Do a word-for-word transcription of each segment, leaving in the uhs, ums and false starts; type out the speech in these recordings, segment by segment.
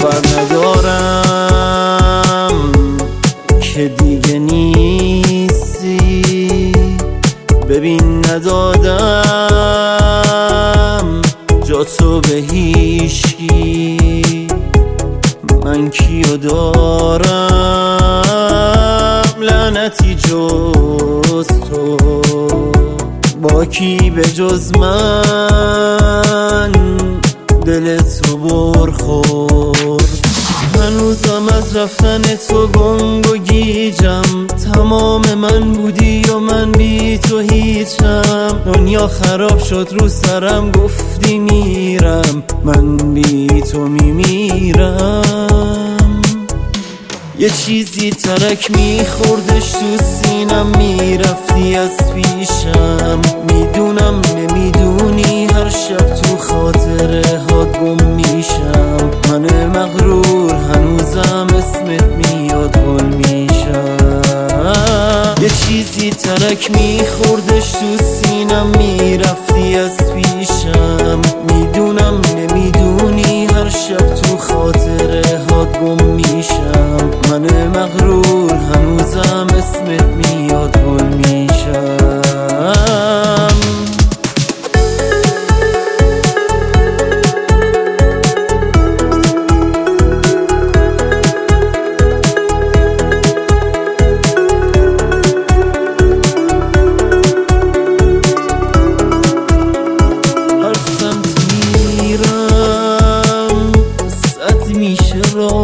باور ندارم که دیگه نیستی. ببین ندادم جا تو به هیچکی، من کیو دارم لعنتی جز تو؟ با کی به جز من دل تو برخورد؟ هنوزم از رفتن تو گنگ و گیجم، تمام من بودی و من بی تو هیچم. دنیا خراب شد رو سرم، گفتی میرم، من بی تو میمیرم. یه چیزی ترک میخوردش تو سینم، میرفتی از پیشم. میدونم نمیدونی هر شب تو خاطره هات گم میشم. من مغرور هنوزم اسمت میاد گل میشم. یه چیزی ترک میخوردش تو سینم، میرفتی از پیشم. میدونم نمیدونی هر شب تو خاطره هات گم میشم. من مغرور هنوزم اسمت میاد گل میشم. میشه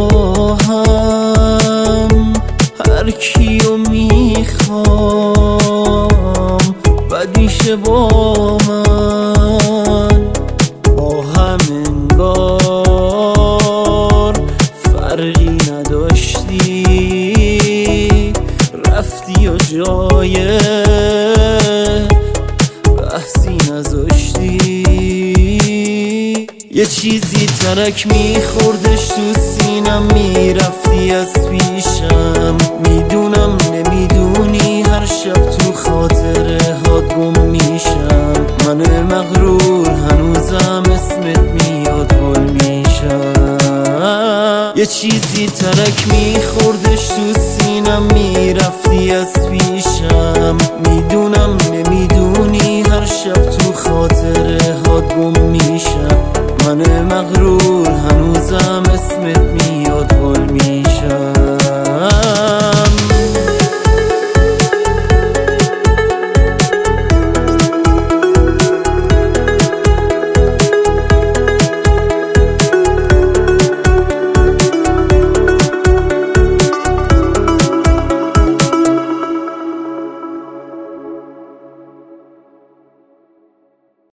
راهم هر کیو میخوام، بد میشه با من. با هم انگار فرقی نداشتی، رفتی و جای بحثی نذاشتی. یه چیزی ترک میخوردش تو سینم، میرفتی از پیشم. میدونم نمیدونی هر شب تو خاطره هات گم میشم. من مغرور هنوزم اسمت میاد گل میشم. یه چیزی ترک میخوردش تو سینم، میرفتی از پیشم. میدونم نمیدونی هر شب تو خاطره هات گم میشم. من مغرور هنوز